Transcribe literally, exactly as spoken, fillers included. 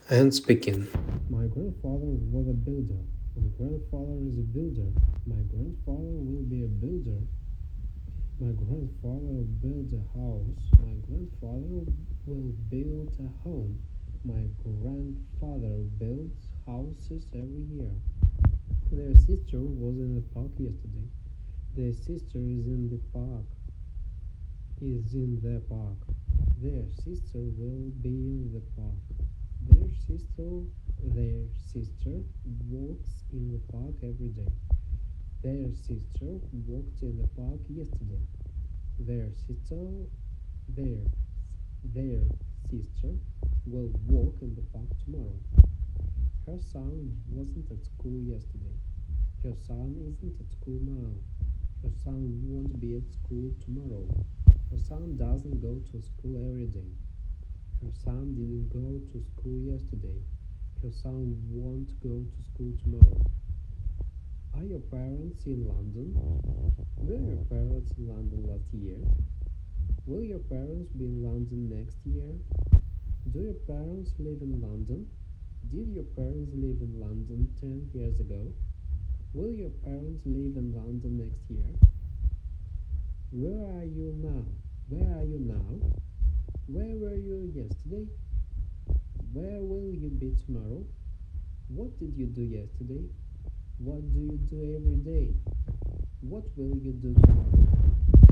And speaking. My grandfather was a builder. My grandfather is a builder. My grandfather will be a builder. My grandfather built a house. My grandfather will build a home. My grandfather builds houses every year. Their sister was in the park yesterday. Their sister is in the park. Is in the park. Their sister will be in the park. Their sister their sister walks in the park every day. Their sister walked in the park yesterday. Their sister their their sister will walk in the park tomorrow. Her son wasn't at school yesterday. Her son isn't at school now. Her son won't be at school tomorrow. Her son doesn't go to school every day. Her son didn't go to school yesterday. Her son won't go to school tomorrow. Are your parents in London? Were your parents in London last year? Will your parents be in London next year? Do your parents live in London? Did your parents live in London ten years ago? Will your parents live in London next year? Where are you now? Where are you now? Where were you yesterday? Where will you be tomorrow? What did you do yesterday? What do you do every day? What will you do tomorrow?